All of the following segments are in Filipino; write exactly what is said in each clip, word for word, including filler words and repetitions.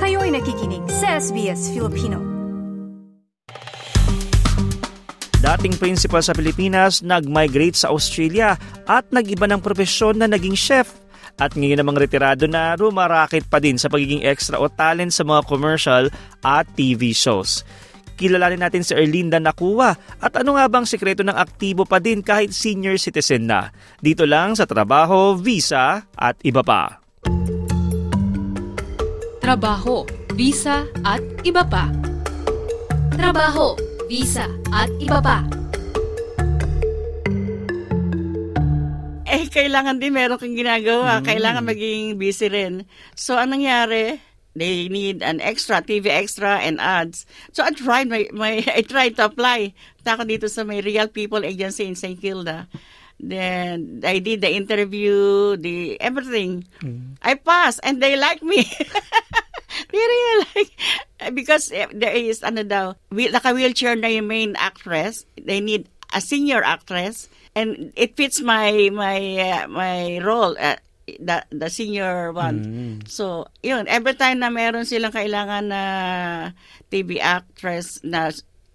Kayo'y nakikinig sa S B S Filipino. Dating principal sa Pilipinas, nag-migrate sa Australia at nag-iba ng profesyon na naging chef. At ngayon namang retirado na, rumarakit pa din sa pagiging extra o talent sa mga commercial at T V shows. Kilalanin natin si Erlinda Nakua at ano nga bang sekreto ng aktibo pa din kahit senior citizen na. Dito lang sa Trabaho, Visa at Iba Pa. Trabaho, Visa at Iba Pa. Trabaho, Visa at Iba Pa. Eh, kailangan din meron kang ginagawa. Mm. Kailangan maging busy rin. So, anong nangyari? They need an extra, T V extra and ads. So, I tried, my, my, I tried to apply. Tako dito sa may Real People Agency in Saint Kilda. Then, I did the interview, the everything. Mm. I passed, and they like me. They really like, because there is, ano daw, naka-wheelchair na yung main actress. They need a senior actress. And it fits my my uh, my role, uh, the the senior one. Mm. So, yun, every time na meron silang kailangan na T V actress na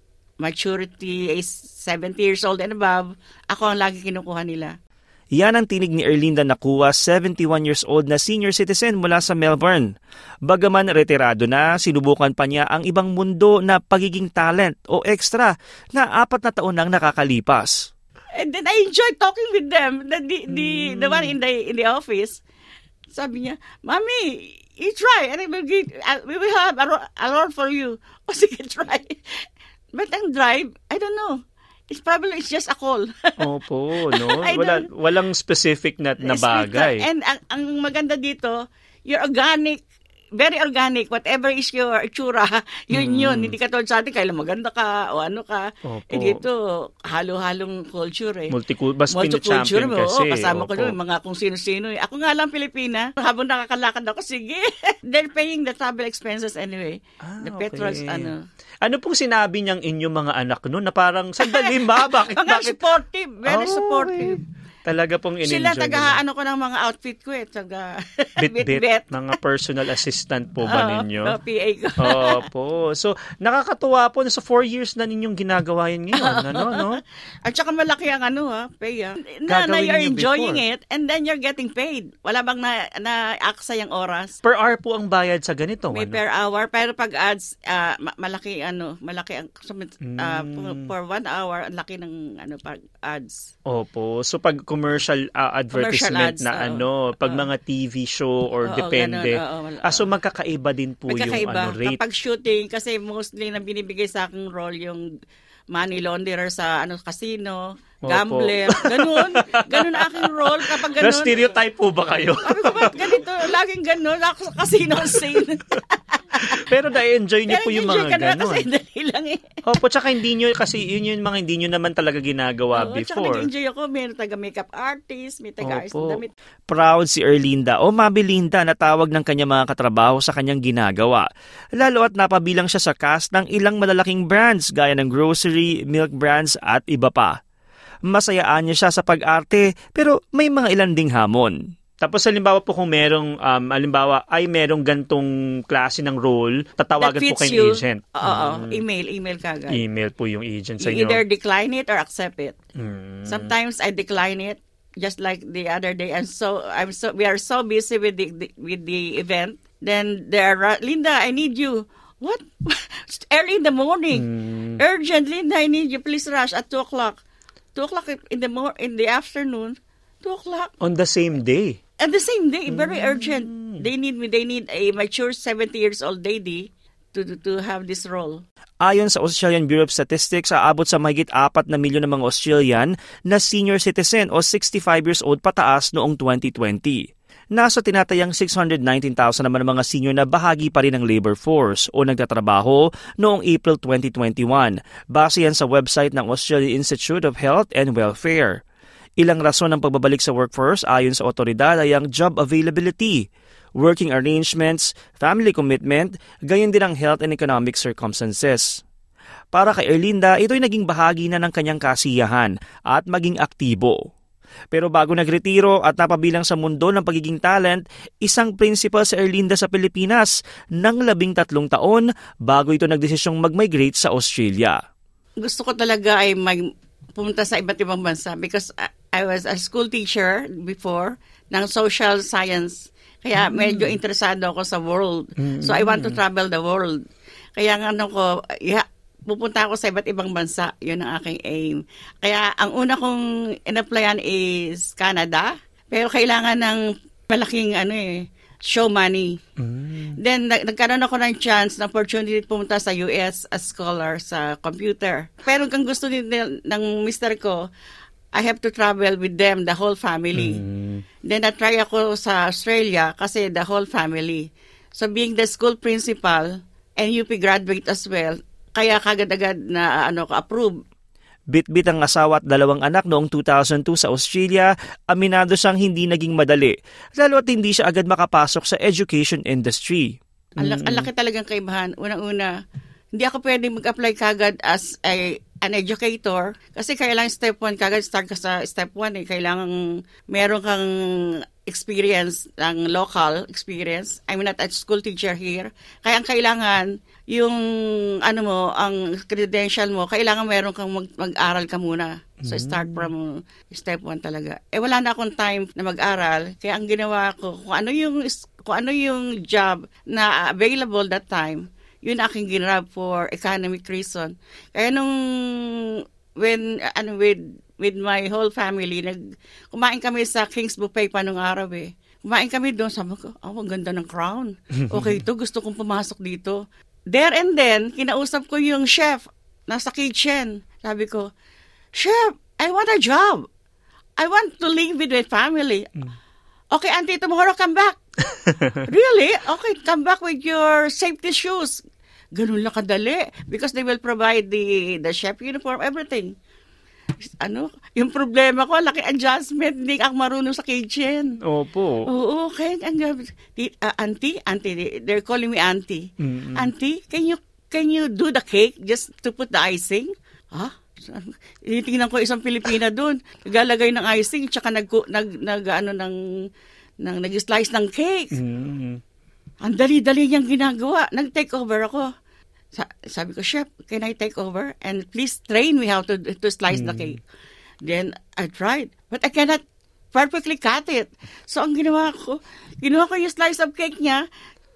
maturity is seventy years old and above, ako ang lagi kinukuha nila. Yan ang tinig ni Erlinda Nakua, seventy-one years old na senior citizen mula sa Melbourne. Bagaman retirado na, sinubukan pa niya ang ibang mundo na pagiging talent o extra na apat na taon nang nakakalipas. And then I enjoy talking with them. The the, the, mm. the one in the in the office. Sabi niya, Mommy, you try. And I will get, uh, we will have a, a role for you. O sige, try. But ang drive, I don't know. It's probably it's just a call. Opo, no? Wala, walang specific na, na bagay. And ang, ang maganda dito, you're organic. Very organic. Whatever is your itsura, yun mm. yun. Hindi ka tulad sa atin, kailan maganda ka o ano ka. Opo. Eh dito, halo-halong culture eh. Multicultural. Multiculture mo. kasi. Oo, kasama Opo. Ko doon, mga kung sino-sino eh. Ako nga lang Pilipina. Habang nakakalakad ako, sige. They're paying the travel expenses anyway. Ah, the okay. petrols, ano. Ano pong sinabi niyang inyong mga anak noon na parang, sandali ba? Bakit? Mga bakit? supportive. Very oh, supportive. Okay. Talaga pong in-enjoy sila taga-ano ko ng mga outfit ko eh. Taga bit-bit. Mga personal assistant po ba ninyo? Oo, P A ko. Opo. So, nakakatuwa po. So, four years na ninyong ginagawa yun ngayon. Ano, no? At saka malaki ang ano ha, pay ha. Na, na you're enjoying before. It and then you're getting paid. Wala bang na, na-aksa yung oras? Per hour po ang bayad sa ganito? May ano? per hour. Pero pag ads, uh, malaki ano, malaki ang, uh, mm. for, for one hour, ang laki ng ano, pag ads. Opo. So, pag commercial uh, advertisement commercial ads, na uh, ano, pag uh, mga T V show or uh, depende. Uh, uh, ah, so magkakaiba din po yung ano rate. Kapag shooting, kasi mostly na binibigay sa aking role yung money launderer sa ano casino, Opo. Gambler, ganun. Ganun ang aking role kapag ganun. Na-stereotype po ba kayo? Sabi ko, ba't ganito? Laging ganun. Ako sa casino scene. Pero na-enjoy niyo po yung mga ganun. Kasi dali lang eh. Opo, tsaka hindi nyo, kasi yun yung mga hindi nyo naman talaga ginagawa Oo, before. Tsaka nag-enjoy ako. May taga-makeup artist, may taga-artist damit. Proud si Erlinda o Mami Linda na tawag ng kanyang mga katrabaho sa kanyang ginagawa. Lalo at napabilang siya sa cast ng ilang malalaking brands gaya ng grocery, milk brands at iba pa. Masayaan niya siya sa pag-arte pero may mga ilan ding hamon. Tapos halimbawa po kung merong, um, halimbawa ay merong gantong klase ng role, tatawagan po kayong you. agent. Oo, um, email, email kagad. Email po yung agent sa you inyo. Either decline it or accept it. Hmm. Sometimes I decline it, just like the other day. I'm so, I'm so, we are so busy with the, the with the event. Then there are, Linda, I need you. What? Early in the morning. Hmm. Urgent, Linda, I need you. Please rush at two o'clock. two o'clock in the mor- in the afternoon. two o'clock. On the same day? At the same day, very mm. urgent. They need me. They need a mature seventy years old lady to, to to have this role. Ayon sa Australian Bureau of Statistics, aabot sa mahigit apat na milyon ng mga Australian na senior citizen o sixty-five years old pataas noong twenty twenty. Nasa tinatayang six hundred nineteen thousand naman ang mga senior na bahagi pa rin ng labor force o nagtatrabaho noong April twenty twenty-one. Base yan sa website ng Australian Institute of Health and Welfare. Ilang rason ng pagbabalik sa workforce ayon sa otoridad ay ang job availability, working arrangements, family commitment, gayon din ang health and economic circumstances. Para kay Erlinda, ito'y naging bahagi na ng kanyang kasiyahan at maging aktibo. Pero bago nagretiro at napabilang sa mundo ng pagiging talent, isang principal si Erlinda sa Pilipinas ng labing tatlong taon bago ito nagdesisyong mag-migrate sa Australia. Gusto ko talaga ay mag pumunta sa iba't ibang bansa because I, I was a school teacher before ng social science. Kaya medyo interesado ako sa world. So I want to travel the world. Kaya nga ano ko, yeah, pupunta ako sa iba't ibang bansa. Yun ang aking aim. Kaya ang una kong in-applyan is Canada. Pero kailangan ng malaking ano eh, show money. Mm. Then nag- nagkaroon ako ng chance, ng opportunity pumunta sa U S as scholar sa computer. Pero kung gusto din ng mister ko, I have to travel with them, the whole family. Mm. Then na-try ako sa Australia kasi the whole family. So being the school principal and U P graduate as well, kaya kagad-agad na ano ko approve. Bit-bit ang asawa at dalawang anak noong two thousand two sa Australia, aminado siyang hindi naging madali, lalo at hindi siya agad makapasok sa education industry. Ang mm-hmm. laki talagang kaibahan. Unang-una, hindi ako pwede mag-apply kagad as a, an educator kasi kailangan step one, kagad start ka sa step one eh. Kailangan meron kang experience, ng local experience. I'm not a school teacher here. Kaya ang kailangan, yung ano mo, ang credential mo, kailangan meron kang mag- mag-aral ka muna. So start from step one talaga. Eh wala na akong time na mag-aral, kaya ang ginawa ko, kung ano yung kung ano yung job na available that time, yun aking ginrab for economic reason. Kaya nung when ano with with my whole family, nag kumain kami sa King's Buffet pa nung araw eh. Kumain kami doon, sabi ko, oh, ang ganda ng crown. Okay, ito gusto kong pumasok dito. There and then, kinausap ko yung chef nasa kitchen. Sabi ko, Chef, I want a job. I want to live with my family. Mm. Okay, auntie, tomorrow come back. Really? Okay, come back with your safety shoes. Ganun lang kadali because they will provide the the chef uniform, everything. Ano, yung problema ko, laki adjustment, hindi ako marunong sa kitchen. Opo. Oo, okay. Uh, auntie, auntie, they're calling me auntie. Mm-hmm. Auntie, can you can you do the cake just to put the icing? Ha? Initingnan ko isang Pilipina doon, naglalagay ng icing, tsaka nag, nag, nag ano, ng, ng, nag-slice ng cake. Mm-hmm. Ang dali-dali niyang ginagawa. Nag-take over ako. Sa- sabi ko, Chef, can I take over? And please train me how to to slice mm. the cake. Then, I tried. But I cannot perfectly cut it. So, ang ginawa ko, ginawa ko yung slice of cake niya,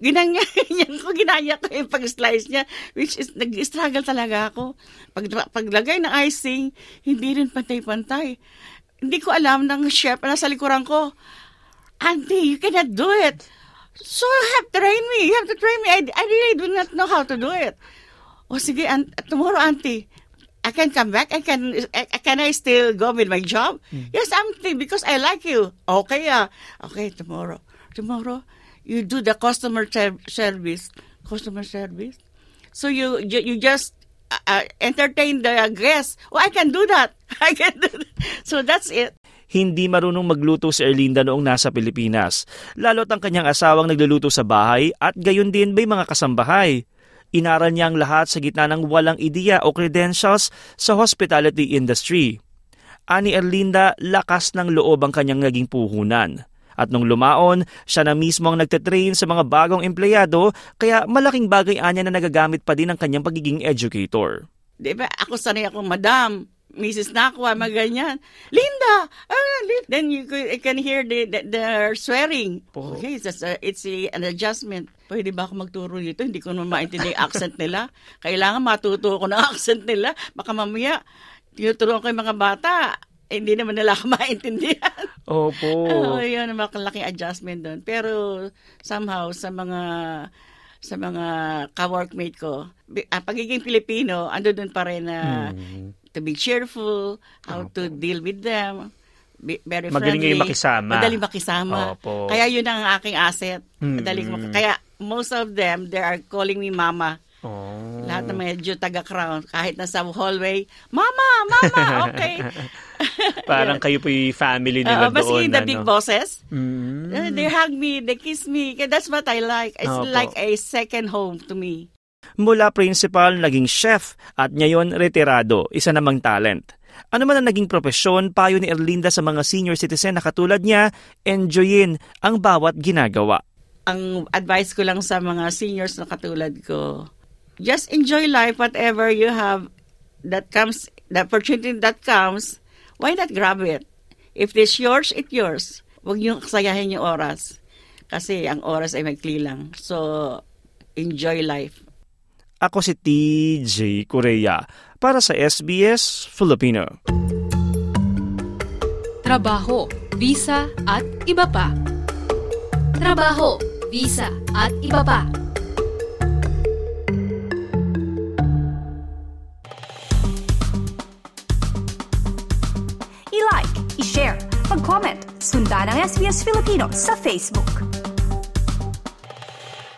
ginanyan ko, ginaya ko yung pag-slice niya, which is, nag-struggle talaga ako. Pag, paglagay ng icing, hindi rin pantay-pantay. Hindi ko alam ng chef na nasa likuran ko, Auntie, you cannot do it. So you have to train me. You have to train me. I, I really do not know how to do it. O sige, an- tomorrow, auntie, I can come back. I can. I, can I still go with my job? Mm. Yes, auntie, because I like you. Okay, yeah. Okay, tomorrow. Tomorrow, you do the customer ter- service. Customer service. So you you, you just uh, entertain the guests. Oh, I can do that. I can do that. So that's it. Hindi marunong magluto si Erlinda noong nasa Pilipinas. Lalo't ang kanyang asawang nagluluto sa bahay at gayon din may mga kasambahay. Inaral niya ang lahat sa gitna ng walang ideya o credentials sa hospitality industry. Ani Erlinda, lakas ng loob ang kanyang naging puhunan. At nung lumaon, siya na mismo ang nagtitrain sa mga bagong empleyado, kaya malaking bagay anya na nagagamit pa din ang kanyang pagiging educator. Diba, ako sanay ako, Madam, Missus Nakwa, maganyan. Linda! Ah, Linda. Then you can hear the, the, the swearing. Oh. Okay, it's, a, it's a, an adjustment. Pwede ba ako magturo dito? Hindi ko naman maintindihan yung accent nila. Kailangan matuto ko ng accent nila. Baka mamaya, tinuturuan ko yung mga bata. Eh, hindi naman nila ako maintindihan. Opo. Oh, yun, malaking adjustment doon. Pero somehow, sa mga sa mga ka-workmate ko, ah, pagiging Pilipino, ando doon pa rin na hmm. to be cheerful, how Opo. To deal with them, be very Magaling friendly. Magaling makisama. Madaling makisama. Opo. Kaya yun ang aking asset. Hmm. Madaling mak- Kaya most of them, they are calling me Mama. Oh. Lahat na medyo taga-crown. Kahit nasa hallway, Mama! Mama! Okay. Parang kayo po yung family nila uh, doon. Maski the ano? big bosses, mm. uh, they hug me, they kiss me. That's what I like. It's Opo. Like a second home to me. Mula principal, naging chef at ngayon retirado, isa namang talent. Ano man ang naging propesyon, payo ni Erlinda sa mga senior citizen na katulad niya, enjoyin ang bawat ginagawa. Ang advice ko lang sa mga seniors na katulad ko, just enjoy life, whatever you have that comes, the opportunity that comes, why not grab it? If it's yours, it's yours. Huwag niyong kasayahin yung oras. Kasi ang oras ay maikli lang. So, enjoy life. Ako si T J Korea para sa S B S Filipino. Trabaho, visa at iba pa. Trabaho, visa at iba pa. I-like, i-share, mag-comment, sundan ang S B S Filipino sa Facebook.